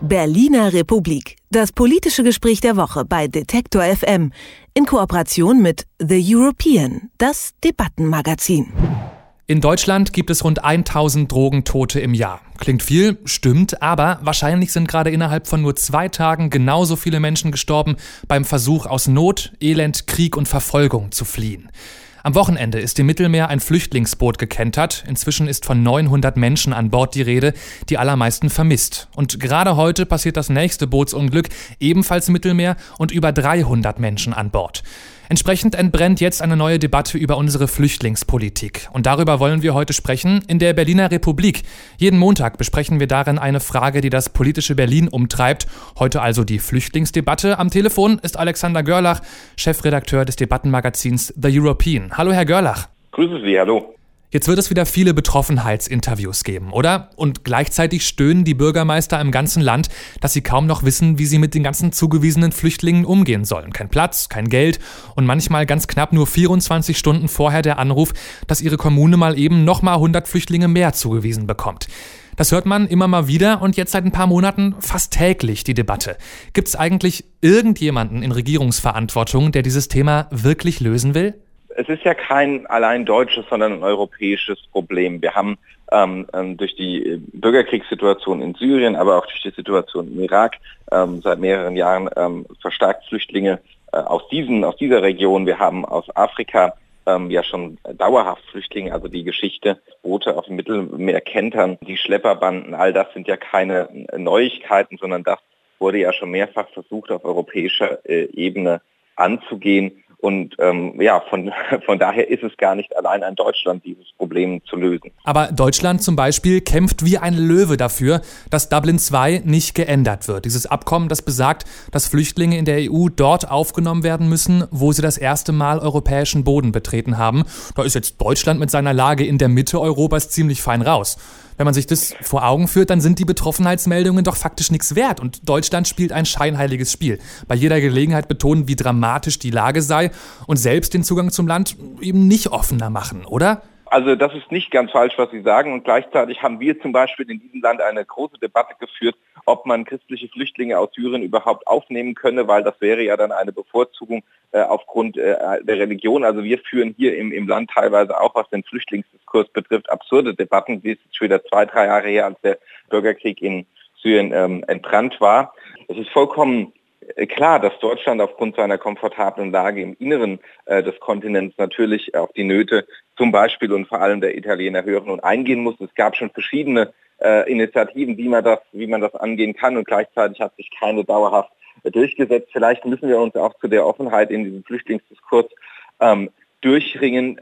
Berliner Republik. Das politische Gespräch der Woche bei Detektor FM in Kooperation mit The European, das Debattenmagazin. In Deutschland gibt es rund 1000 Drogentote im Jahr. Klingt viel, stimmt, aber wahrscheinlich sind gerade innerhalb von nur 2 Tagen genauso viele Menschen gestorben beim Versuch, aus Not, Elend, Krieg und Verfolgung zu fliehen. Am Wochenende ist im Mittelmeer ein Flüchtlingsboot gekentert. Inzwischen ist von 900 Menschen an Bord die Rede, die allermeisten vermisst. Und gerade heute passiert das nächste Bootsunglück, ebenfalls im Mittelmeer, und über 300 Menschen an Bord. Entsprechend entbrennt jetzt eine neue Debatte über unsere Flüchtlingspolitik. Und darüber wollen wir heute sprechen in der Berliner Republik. Jeden Montag besprechen wir darin eine Frage, die das politische Berlin umtreibt. Heute also die Flüchtlingsdebatte. Am Telefon ist Alexander Görlach, Chefredakteur des Debattenmagazins The European. Hallo, Herr Görlach. Grüße Sie, hallo. Jetzt wird es wieder viele Betroffenheitsinterviews geben, oder? Und gleichzeitig stöhnen die Bürgermeister im ganzen Land, dass sie kaum noch wissen, wie sie mit den ganzen zugewiesenen Flüchtlingen umgehen sollen. Kein Platz, kein Geld und manchmal ganz knapp nur 24 Stunden vorher der Anruf, dass ihre Kommune mal eben nochmal 100 Flüchtlinge mehr zugewiesen bekommt. Das hört man immer mal wieder und jetzt seit ein paar Monaten fast täglich die Debatte. Gibt es eigentlich irgendjemanden in Regierungsverantwortung, der dieses Thema wirklich lösen will? Es ist ja kein allein deutsches, sondern ein europäisches Problem. Wir haben durch die Bürgerkriegssituation in Syrien, aber auch durch die Situation im Irak seit mehreren Jahren verstärkt Flüchtlinge aus dieser Region. Wir haben aus Afrika ja schon dauerhaft Flüchtlinge, also die Geschichte, Boote auf dem Mittelmeer kentern, die Schlepperbanden, all das sind ja keine Neuigkeiten, sondern das wurde ja schon mehrfach versucht, auf europäischer Ebene anzugehen. Und von daher ist es gar nicht allein an Deutschland, dieses Problem zu lösen. Aber Deutschland zum Beispiel kämpft wie ein Löwe dafür, dass Dublin II nicht geändert wird. Dieses Abkommen, das besagt, dass Flüchtlinge in der EU dort aufgenommen werden müssen, wo sie das erste Mal europäischen Boden betreten haben. Da ist jetzt Deutschland mit seiner Lage in der Mitte Europas ziemlich fein raus. Wenn man sich das vor Augen führt, dann sind die Betroffenheitsmeldungen doch faktisch nichts wert. Und Deutschland spielt ein scheinheiliges Spiel. Bei jeder Gelegenheit betonen, wie dramatisch die Lage sei und selbst den Zugang zum Land eben nicht offener machen, oder? Also das ist nicht ganz falsch, was Sie sagen. Und gleichzeitig haben wir zum Beispiel in diesem Land eine große Debatte geführt, ob man christliche Flüchtlinge aus Syrien überhaupt aufnehmen könne, weil das wäre ja dann eine Bevorzugung aufgrund der Religion. Also wir führen hier im Land teilweise auch, was den Flüchtlingsdiskurs betrifft, absurde Debatten. Die ist jetzt schon wieder 2-3 Jahre her, als der Bürgerkrieg in Syrien entbrannt war. Es ist vollkommen klar, dass Deutschland aufgrund seiner komfortablen Lage im Inneren des Kontinents natürlich auf die Nöte zum Beispiel und vor allem der Italiener hören und eingehen muss. Es gab schon verschiedene Initiativen, wie man das angehen kann, und gleichzeitig hat sich keine dauerhaft durchgesetzt. Vielleicht müssen wir uns auch zu der Offenheit in diesem Flüchtlingsdiskurs durchringen,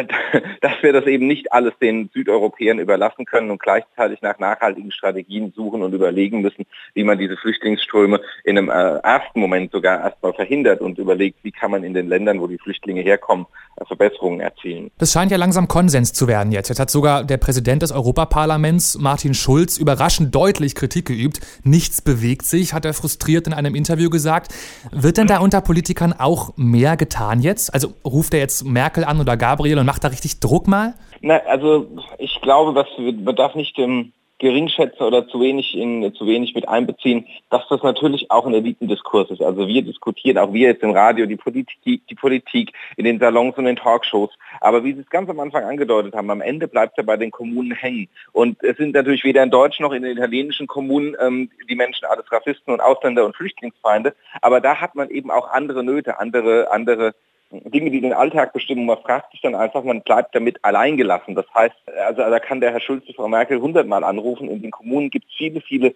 dass wir das eben nicht alles den Südeuropäern überlassen können und gleichzeitig nach nachhaltigen Strategien suchen und überlegen müssen, wie man diese Flüchtlingsströme in einem ersten Moment sogar erstmal verhindert und überlegt, wie kann man in den Ländern, wo die Flüchtlinge herkommen, Verbesserungen erzielen. Das scheint ja langsam Konsens zu werden jetzt. Jetzt hat sogar der Präsident des Europaparlaments, Martin Schulz, überraschend deutlich Kritik geübt. Nichts bewegt sich, hat er frustriert in einem Interview gesagt. Wird denn da unter Politikern auch mehr getan jetzt? Also ruft er jetzt Merkel an oder Gabriel und macht da richtig Druck mal? Na, also ich glaube, man darf nicht geringschätzen oder zu wenig mit einbeziehen, dass das natürlich auch ein Elitendiskurs ist. Also wir diskutieren, auch wir jetzt im Radio, die Politik in den Salons und den Talkshows. Aber wie Sie es ganz am Anfang angedeutet haben, am Ende bleibt es ja bei den Kommunen hängen. Und es sind natürlich weder in deutschen noch in den italienischen Kommunen die Menschen alles Rassisten und Ausländer und Flüchtlingsfeinde. Aber da hat man eben auch andere Nöte, andere Dinge, die den Alltag bestimmen. Man fragt sich dann einfach, man bleibt damit alleingelassen. Das heißt, also da kann der Herr Schulz die Frau Merkel 100-mal anrufen. In den Kommunen gibt es viele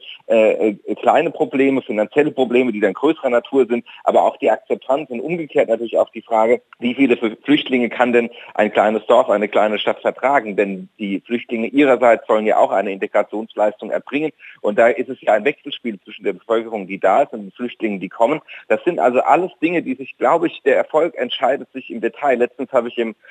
kleine Probleme, finanzielle Probleme, die dann größerer Natur sind, aber auch die Akzeptanz und umgekehrt natürlich auch die Frage, wie viele Flüchtlinge kann denn ein kleines Dorf, eine kleine Stadt vertragen? Denn die Flüchtlinge ihrerseits sollen ja auch eine Integrationsleistung erbringen. Und da ist es ja ein Wechselspiel zwischen der Bevölkerung, die da ist, und den Flüchtlingen, die kommen. Das sind also alles Dinge, die sich, glaube ich, der Erfolg entscheidet sich im Detail. Letztens habe ich im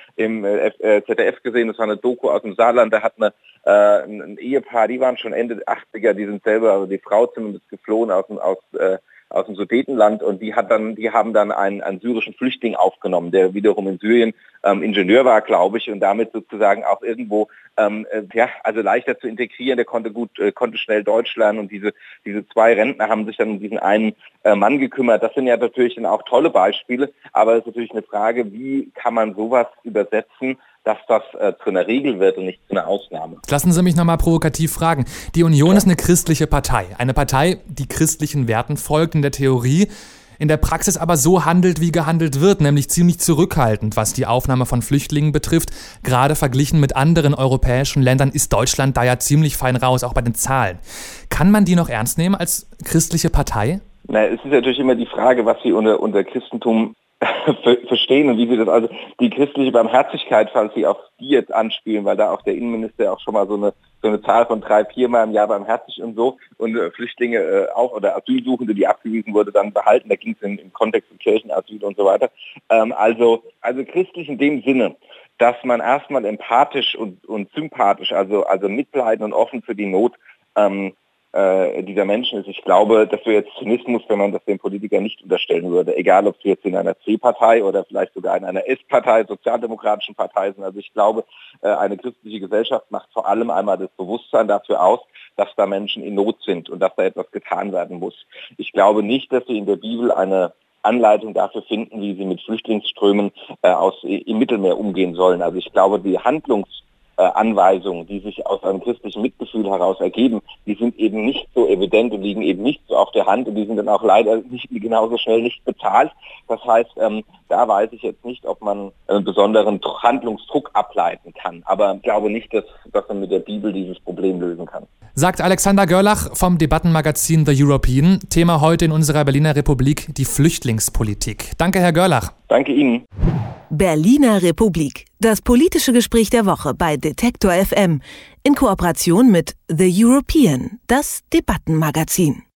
ZDF gesehen, das war eine Doku aus dem Saarland, da hat ein Ehepaar, die waren schon Ende 80er, die sind selber, also die Frau zumindest geflohen aus Sudetenland, und die haben dann einen syrischen Flüchtling aufgenommen, der wiederum in Syrien Ingenieur war, glaube ich, und damit sozusagen auch irgendwo also leichter zu integrieren. Der konnte schnell Deutsch lernen, und diese 2 Rentner haben sich dann um diesen einen Mann gekümmert. Das sind ja natürlich dann auch tolle Beispiele, aber es ist natürlich eine Frage, wie kann man sowas übersetzen, dass das zu einer Regel wird und nicht zu einer Ausnahme. Lassen Sie mich nochmal provokativ fragen. Die Union ist eine christliche Partei. Eine Partei, die christlichen Werten folgt in der Theorie, in der Praxis aber so handelt, wie gehandelt wird, nämlich ziemlich zurückhaltend, was die Aufnahme von Flüchtlingen betrifft. Gerade verglichen mit anderen europäischen Ländern ist Deutschland da ja ziemlich fein raus, auch bei den Zahlen. Kann man die noch ernst nehmen als christliche Partei? Na, es ist natürlich immer die Frage, was Sie unter Christentum verstehen und wie Sie das, also die christliche Barmherzigkeit, falls Sie auf die jetzt anspielen, weil da auch der Innenminister auch schon mal so eine Zahl von 3-4 Mal im Jahr barmherzig und so, und Flüchtlinge auch oder Asylsuchende, die abgewiesen wurde, dann behalten. Da ging es im Kontext von Kirchenasyl und so weiter. Also christlich in dem Sinne, dass man erstmal empathisch und sympathisch, also mitleidend und offen für die Not dieser Menschen ist. Ich glaube, das wäre jetzt Zynismus, wenn man das den Politikern nicht unterstellen würde, egal ob sie jetzt in einer C-Partei oder vielleicht sogar in einer S-Partei, sozialdemokratischen Partei sind. Also ich glaube, eine christliche Gesellschaft macht vor allem einmal das Bewusstsein dafür aus, dass da Menschen in Not sind und dass da etwas getan werden muss. Ich glaube nicht, dass sie in der Bibel eine Anleitung dafür finden, wie sie mit Flüchtlingsströmen im Mittelmeer umgehen sollen. Also ich glaube, die Anweisungen, die sich aus einem christlichen Mitgefühl heraus ergeben, die sind eben nicht so evident und liegen eben nicht so auf der Hand, und die sind dann auch leider nicht genauso schnell nicht bezahlt. Das heißt, da weiß ich jetzt nicht, ob man einen besonderen Handlungsdruck ableiten kann. Aber ich glaube nicht, dass man mit der Bibel dieses Problem lösen kann. Sagt Alexander Görlach vom Debattenmagazin The European. Thema heute in unserer Berliner Republik, die Flüchtlingspolitik. Danke, Herr Görlach. Danke Ihnen. Berliner Republik. Das politische Gespräch der Woche bei Detektor FM in Kooperation mit The European, das Debattenmagazin.